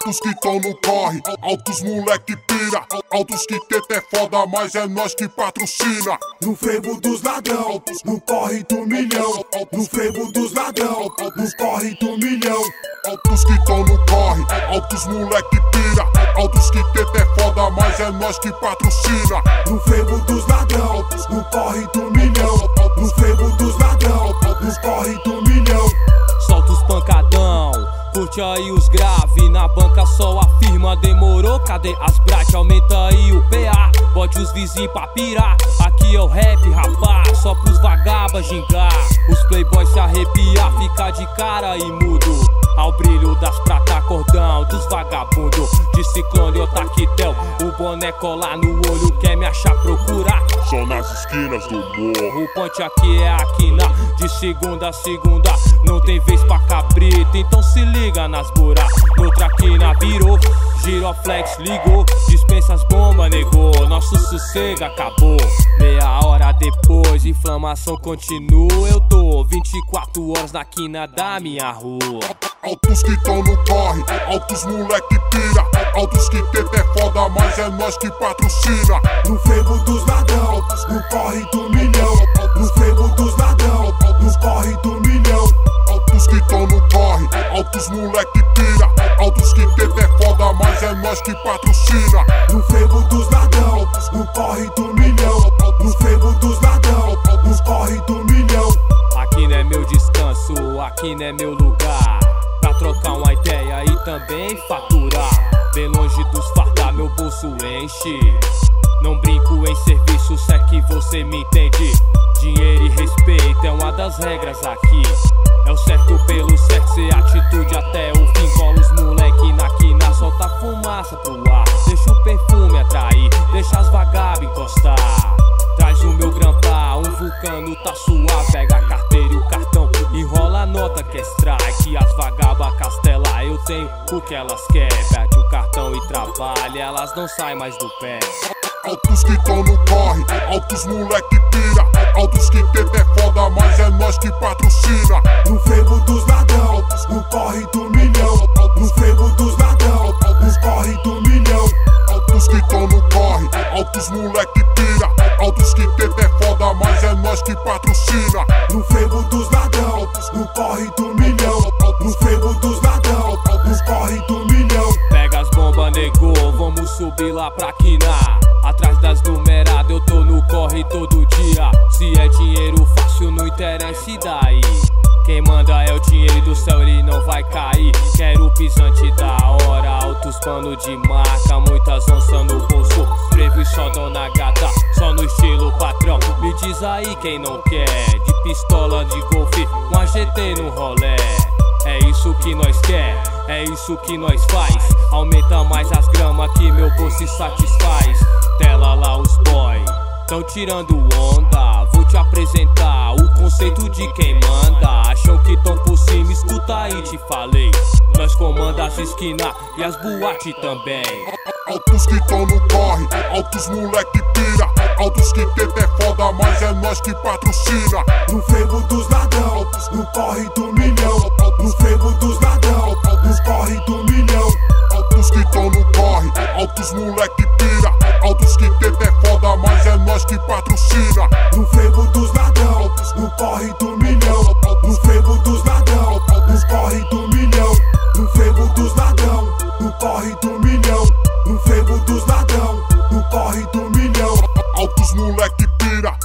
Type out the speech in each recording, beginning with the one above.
Altos que tão no corre, altos moleque pira. Altos que teta é foda, mas é nós que patrocina. No frevo dos ladrão, no corre do milhão. No frevo dos ladrão, no corre do milhão. Altos que tão no corre, altos moleque pira. Altos que teta é foda, mas é nós que patrocina. No frevo dos ladrão, no corre do milhão. No frevo dos ladrão, no corre do milhão. Solta os pancadão, curte aí os grave. Na banca só afirma, demorou, cadê as bright? Aumenta aí o PA, bote os vizinhos pra pirar. Aqui é o rap, rapaz, só pros vagabas gingar. Os playboys se arrepiar, fica de cara e mudo. Ao brilho das prata, cordão dos vagabundos. De Ciclone ou Taquetel, o boné colar no olho. Quer me achar, procurar só nas esquinas do morro. O ponte aqui é a quina, de segunda a segunda. Não tem vez pra cabrito, então se liga nas buracas. Outra quina virou, giroflex ligou. Dispensa as bombas, negou, nosso sossego acabou. Meia hora depois, inflamação continua. Eu tô 24 horas na quina da minha rua. Altos que tão no corre, altos moleque pira. Altos que teta é foda, mas é nós que patrocina. No frevo dos ladrão, no corre do milhão. No frevo dos ladrão, no corre do milhão. Altos que tão no corre, altos moleque pira. Altos que teta é foda, mas é nós que patrocina. No frevo dos ladrão, no corre do milhão. No frevo dos ladrão, no corre do milhão. Aqui não é meu descanso, aqui não é meu lugar. Pra trocar uma ideia e também faturar. Bem longe dos fardar, meu bolso enche. Não brinco em serviço, se é que você me entende. Dinheiro e respeito é uma das regras aqui. É o certo pelo certo, ser atitude até o fim. Cola os moleque na quina, solta fumaça pro ar. Deixa o perfume atrair, deixa as vagabas encostar. Traz o meu grampa, um vulcano tá suave. Pega a carteira e o cartão, enrola a nota que é strike. As vagabas castela, eu tenho o que elas querem. Perde o cartão e trabalha, elas não saem mais do pé. Altos que tão no corre, altos moleque pira. Altos que teta é foda, mas é nós que patrocina. No frevo dos ladrão, no corre do milhão. No frevo dos ladrão, no corre do milhão. Altos que tão no corre, altos moleque pira. Altos que teta é foda, mas é nós que patrocina. No frevo dos ladrão, no corre do milhão. No frevo dos ladrão, no corre do milhão. Pega as bombas, negou, vamos subir lá pra quinar. Atrás das numeradas, eu tô no corre todo dia. Se é dinheiro fácil, não interessa e daí. Quem manda é o dinheiro do céu, ele não vai cair. Quero pisante da hora, altos pano de marca. Muitas onças no bolso, frevo e só dona gata. Só no estilo patrão, me diz aí quem não quer. De pistola de golfe, um AGT no rolé. É isso que nós quer, é isso que nós faz. Aumenta mais as gramas que meu bolso se satisfaz. Tela lá os boy, tão tirando onda. Vou te apresentar o conceito de quem manda. Acham que tão por cima, escuta aí, te falei. Nós comanda as esquinas e as boates também. Altos que tão no corre, altos moleque pira. Altos que teta é foda, mas é nós que patrocina. No frevo dos ladrão, no corre do milhão. No frevo dos ladrão, no corre do milhão. Altos que tão no corre, altos moleque pira. Altos que teta é foda, mas é nós que patrocina. No frevo dos ladrão, no corre do milhão. No frevo dos ladrão, no corre do milhão. No frevo dos ladrão, no corre do milhão. No frevo dos ladrão, no corre do milhão. Altos moleque pira.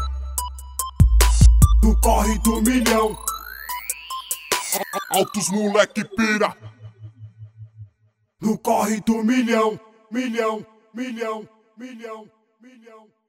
No corre do milhão. Altos moleque pira. No corre do milhão. Milhão, milhão, milhão, milhão.